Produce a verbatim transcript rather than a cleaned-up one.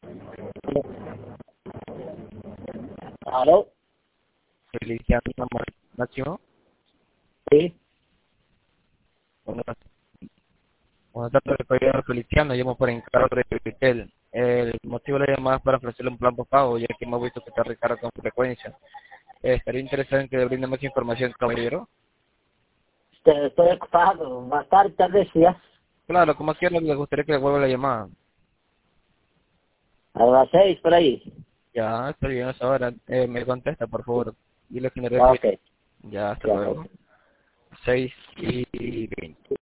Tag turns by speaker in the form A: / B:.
A: ¿Aló?
B: Feliciano Máximo.
A: Sí.
B: Buenas buenas tardes, soy Feliciano, llamo por encargo de Vitel. El motivo de la llamada es para ofrecerle un plan postpago, ya que hemos visto que está recarga con frecuencia. Eh, estaría interesado en que le brinde más información, caballero.
A: Este, estoy ocupado. Más tarde, tal vez, ya.
B: Claro, como quiera, le gustaría que le vuelva la llamada.
A: A las seis, por ahí.
B: Ya, está bien, hasta ahora. Eh, me contesta, por favor. Dile que me
A: Ah,
B: refiero.
A: ok.
B: Ya, hasta
A: Ya,
B: luego.
A: ok.
B: seis y veinte.